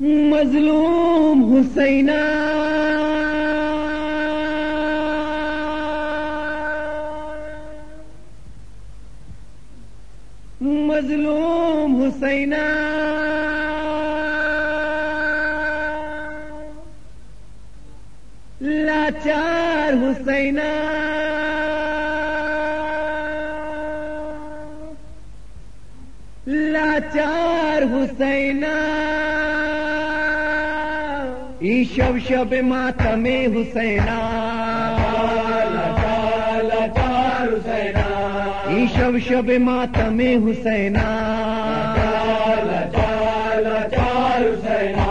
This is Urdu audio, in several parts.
مظلوم حسینہ مظلوم حسینہ لاچار حسینہ لاچار حسینہ ای شب شب ماتم حسینہ لاچار حسینہ ای شب شب ماتم حسینہ لاچار حسینہ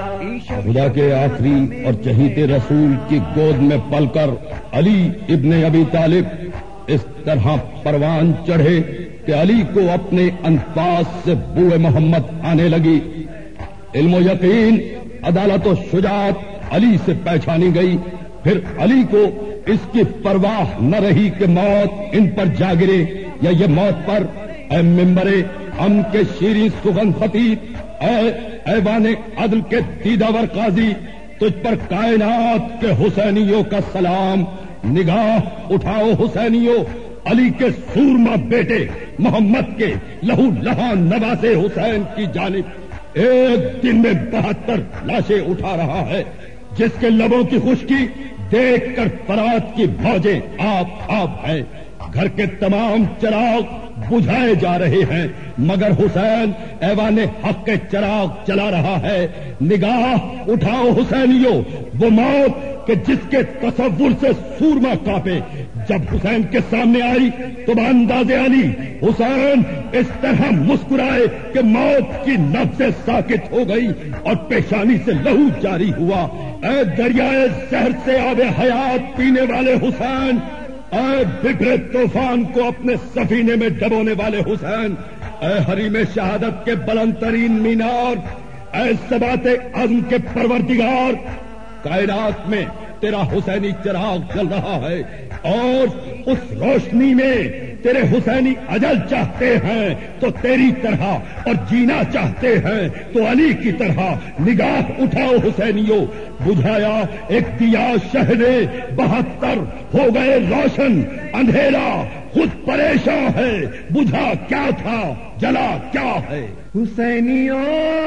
خدا کے آخری اور چہیتے رسول کی گود میں پل کر علی ابن ابی طالب اس طرح پروان چڑھے کہ علی کو اپنے انفاس سے بو محمد آنے لگی. علم و یقین، عدالت و شجاعت علی سے پہچانی گئی. پھر علی کو اس کی پرواہ نہ رہی کہ موت ان پر جا گرے یا یہ موت پر. اے ممبر امن کے شیریں سخن خطیب، اے ایوان عدل کے دیداور قاضی، تجھ پر کائنات کے حسینیوں کا سلام. نگاہ اٹھاؤ حسینیوں، علی کے سورما بیٹے محمد کے لہو لہان نواسے حسین کی جانب ایک دن میں 72 لاشیں اٹھا رہا ہے، جس کے لبوں کی خشکی دیکھ کر فرات کی موجیں آپ ہیں. گھر کے تمام چراغ بجھائے جا رہے ہیں، مگر حسین ایوان حق کے چراغ جلا رہا ہے. نگاہ اٹھاؤ حسینیوں، وہ موت کہ جس کے تصور سے سورما کانپے جب حسین کے سامنے آئی تو بانداز علی حسین اس طرح مسکرائے کہ موت کی نبضیں ساکت ہو گئی اور پیشانی سے لہو جاری ہوا. اے دریائے زہر سے آب حیات پینے والے حسین، اے بگڑے طوفان کو اپنے سفینے میں ڈبونے والے حسین، اے حریم شہادت کے بلند ترین مینار، اے ثبات عزم کے پروردگار، کائنات میں تیرا حسینی چراغ جل رہا ہے اور اس روشنی میں تیرے حسینی اجل چاہتے ہیں تو تیری طرح اور جینا چاہتے ہیں تو علی کی طرح. نگاہ اٹھاؤ حسینیوں، بجھایا ایک دیا شہر 72 ہو گئے روشن. اندھیرا خود پریشان ہے، بجھا کیا تھا جلا کیا ہے. حسینیوں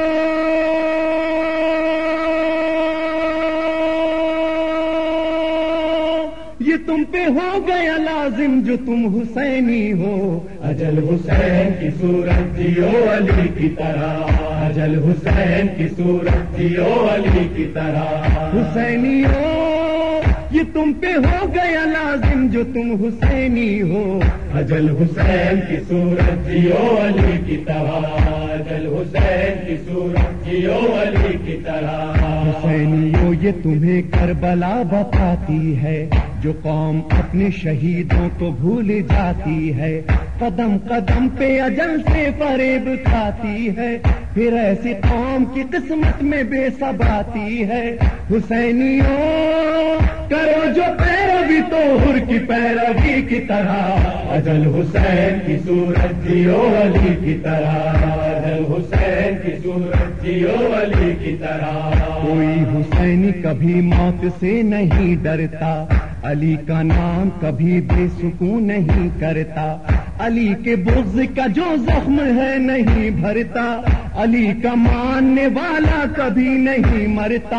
یہ تم پہ ہو گیا لازم جو تم حسینی ہو. اجل حسین کی صورت جیو علی کی طرح، اجل حسین کی صورت جیو علی کی طرح. حسینی ہو یہ تم پہ ہو گیا لازم جو تم حسینی ہو. اجل حسین کی صورت جیو علی کی طرح، اجل حسین کی صورت جیو علی کی طرح. حسینیوں یہ تمہیں کربلا بتاتی ہے جو قوم اپنے شہیدوں کو بھول جاتی ہے. قدم قدم پہ اجل سے فریب کھاتی ہے، پھر ایسی قوم کی قسمت میں بے سب آتی ہے. حسینیوں کرو جو پیروی تو حر کی پیروی کی طرح. اجل حسین کی صورت جیو علی کی طرح، اجل حسین کی صورت جیو علی کی طرح. کوئی حسینی کبھی موت سے نہیں ڈرتا، علی کا نام کبھی بے سکون نہیں کرتا. علی کے بغض کا جو زخم ہے نہیں بھرتا، علی کا ماننے والا کبھی نہیں مرتا.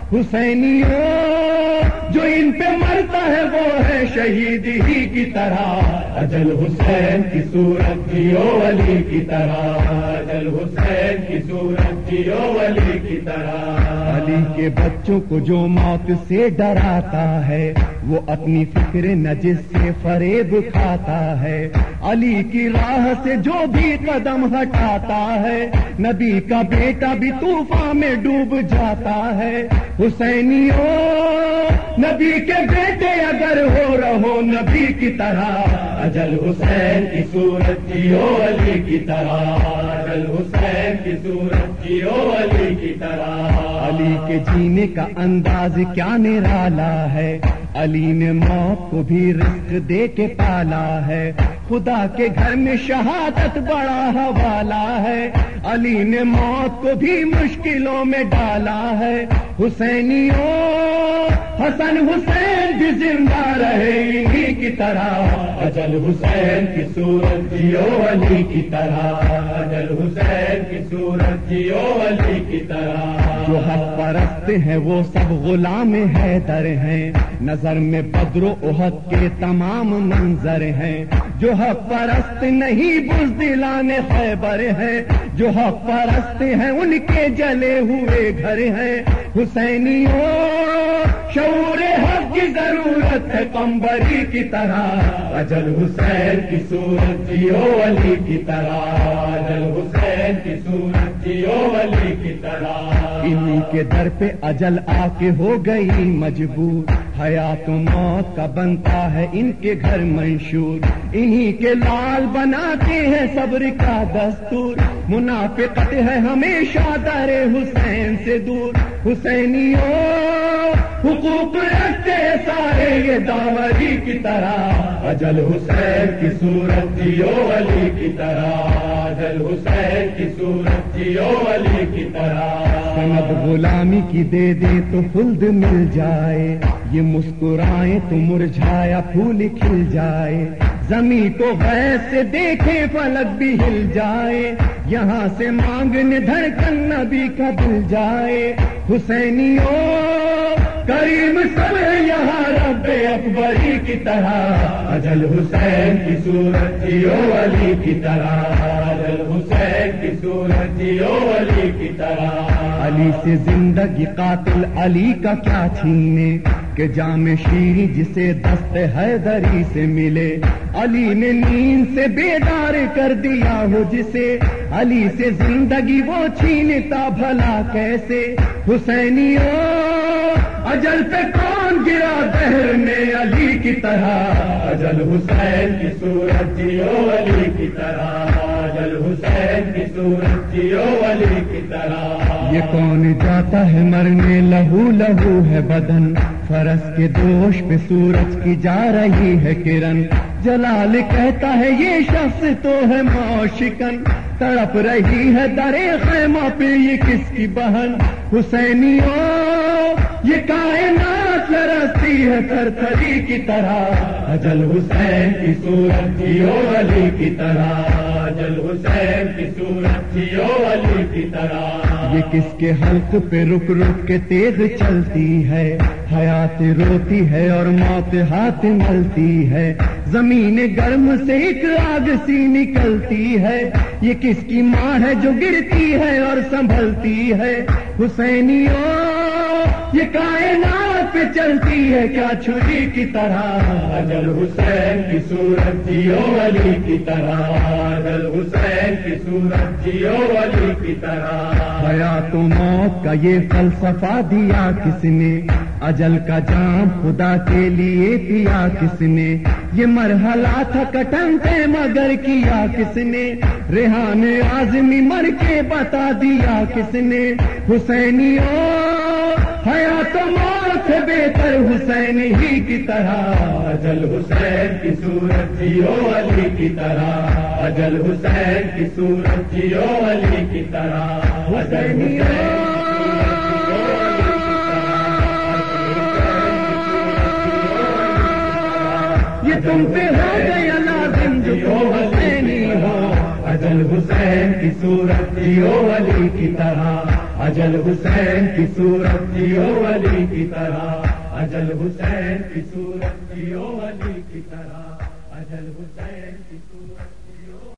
حسینیوں جو ان پہ مرتا ہے وہ ہے شہید ہی کی طرح. اجل حسین کی صورت جیو علی کی طرح، اجل حسین کی صورت جیو علی کی طرح. علی کے بچوں کو جو موت سے ڈراتا ہے وہ اپنی فکر نجس سے فریب کھاتا ہے. علی کی راہ سے جو بھی قدم ہٹاتا ہے نبی کا بیٹا بھی طوفان میں ڈوب جاتا ہے. حسینیوں نبی کے بیٹے اگر ہو رہو نبی کی طرح. اجل حسین کی صورت جیو علی کی طرح، اجل حسین کی صورت جیو علی کی طرح. علی کے جینے کا انداز کیا نرالا ہے، علی نے موت کو بھی رزق دے کے پالا ہے. خدا کے گھر میں شہادت بڑا حوالہ ہے، علی نے موت کو بھی مشکلوں میں ڈالا ہے، حسینیوں حسن حسین بھی زندہ رہے انہی کی طرح، اجل حسین کی صورت جیو علی کی طرح، اجل حسین کی صورت جیو علی کی طرح۔ جو حق پرست ہیں وہ سب غلام حیدر ہیں، نظر میں بدر و احد کے تمام منظر ہیں، جو حق پرست نہیں بزدلان خیبر ہیں، جو حق پرست ہیں ان کے جلے ہوئے گھر ہیں، حسینیوں شعور حق کی ضرورت ہے قمبری کی طرح، اجل حسین کی صورت جیو علی کی طرح، اجل حسین کی صورت جیو علی کی طرح۔ انہی کے در پہ اجل آ کے ہو گئی مجبور، حیات و موت کا بنتا ہے ان کے گھر منشور، انہی کے لال بناتے ہیں صبر کا دستور، منافقت ہے ہمیشہ در حسین سے دور، حسینیوں حقوق رکھتے سارے یہ داوری کی طرح، اجل حسین کی صورت جیو علی کی طرح، اجل حسین کی صورت جیو علی کی طرح۔ سند غلامی کی دے دے تو خلد مل جائے، یہ مسکرائیں تو مرجھایا پھول کھل جائے، زمین کو غیر سے دیکھے فلک بھی ہل جائے، یہاں سے مانگنے دھڑکن نبی کا دل جائے، حسینیوں کریم سب یہاں رب اکبری کی طرح، اجل حسین کی صورت جیو علی کی طرح، اجل حسین کی صورت جیو علی کی طرح۔ علی سے زندگی قاتل علی کا کیا چھینے، کہ جام شیری جسے دست حیدری سے ملے، علی نے نیند سے بیدار کر دیا ہو جسے، علی سے زندگی وہ چھینتا بھلا کیسے، حسینیوں اجل پہ کون گرا دہر میں علی کی طرح، اجل حسین کی صورت جیو علی کی طرح، اجل حسین کی صورت جیو علی کی طرح۔ یہ کون جاتا ہے مرنے لہو لہو ہے بدن، فرس کے دوش پہ سورج کی جا رہی ہے کرن، جلال کہتا ہے یہ شخص تو ہے موشکن، تڑپ رہی ہے درے خیمہ پہ یہ کس کی بہن، حسینیوں یہ کائنات لرزتی ہے تھرتھری کی طرح، اجل حسین کی صورت جیو علی کی طرح، اجل حسین کی صورت جیو علی کی طرح۔ یہ کس کے حلق پہ رک رک کے تیز چلتی ہے، حیات روتی ہے اور موت ہاتھ ملتی ہے، زمین گرم سے ایک آگ سی نکلتی ہے، یہ کس کی ماں ہے جو گرتی ہے اور سنبھلتی ہے، حسینیوں یہ کائنات پہ چلتی ہے کیا چھری کی طرح، اجل حسین کی صورت جیو علی کی طرح، اجل حسین کی صورت جیو علی کی طرح۔ حیات و موت کا یہ فلسفہ دیا کس نے، اجل کا جام خدا کے لیے پیا کس نے، یہ مرحلہ تھا کٹنتے مگر کیا کس نے، ریحان اعظمی مر کے بتا دیا کس نے، حسینیوں حیات و موت سے بہتر حسین ہی کی طرح، اجل حسین کی صورت جیو علی کی طرح، اجل حسین کی صورت جیو علی کی طرح، حسینیوں یہ تم پہ ہو گیا لازم جو حسینی ہو، اجل حسین کی صورت جیو علی کی طرح، اجل حسین کی صورت جیو علی کی طرح، اجل حسین کی صورت جیو علی کی طرح، اجل حسین کی صورت